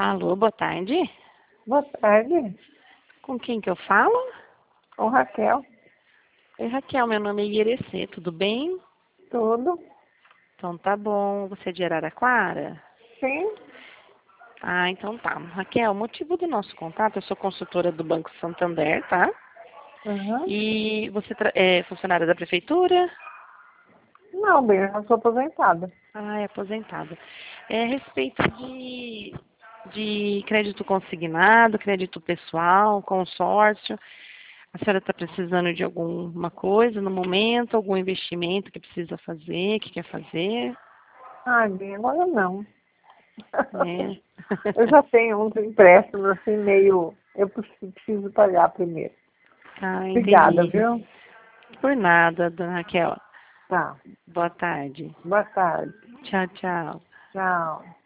Alô, boa tarde. Boa tarde, Com quem que eu falo? com Raquel. Oi, Raquel, meu nome é Ierecê, tudo bem? Tudo? Então tá bom. Você é de Araraquara? Sim? Ah, então tá. Raquel, o motivo do nosso contato, eu sou consultora do Banco Santander, tá? Uhum. E você é funcionária da prefeitura? Não, bem, eu não sou aposentada. Ah, é aposentada. É a respeito de crédito consignado, crédito pessoal, consórcio. A senhora está precisando de alguma coisa no momento, algum investimento que precisa fazer, que quer fazer, Ai, bem, agora não. né? Eu já tenho uns empréstimos assim meio. Eu preciso pagar primeiro. Ah, Obrigada, entendi. viu? Por nada, dona Raquel. Tá. Boa tarde. Boa tarde. Tchau, tchau. Tchau.